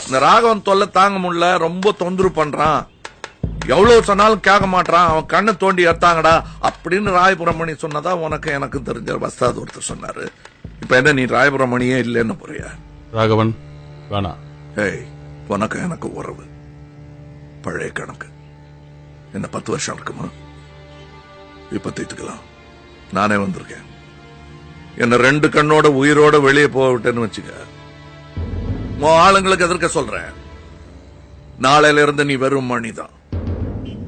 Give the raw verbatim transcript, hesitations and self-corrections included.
இந்த ராகவன் தொல்லை தாங்க முடியல, ரொம்ப தொந்தரவு பண்றான், எவ்வளவு சொன்னாலும் கேட்க மாட்டான், அவன் கண்ணை தோண்டி எடுத்தாங்கடா அப்படின்னு ராயபுரமணி சொன்னதா உனக்கு எனக்கு தெரிஞ்ச வஸ்தாது ஒருத்தர் சொன்னாரு. இப்ப என்ன நீ ராயபுரமணியே இல்லைன்னு போறியா? ராகவன் வேணா. ஏய், உனக்கு எனக்கு உறவு பழைய கணக்கு. என்ன பத்து வருஷம் இருக்குமா? இப்ப தீர்த்துக்கலாம். நானே வந்திருக்கேன். என்ன ரெண்டு கண்ணோட உயிரோட வெளியே போக விட்டேன்னு வச்சுக்க, உன் ஆளுங்களுக்கு எதிர்க்க சொல்றேன். நாளையில இருந்து நீ வெறும் மணிதான்.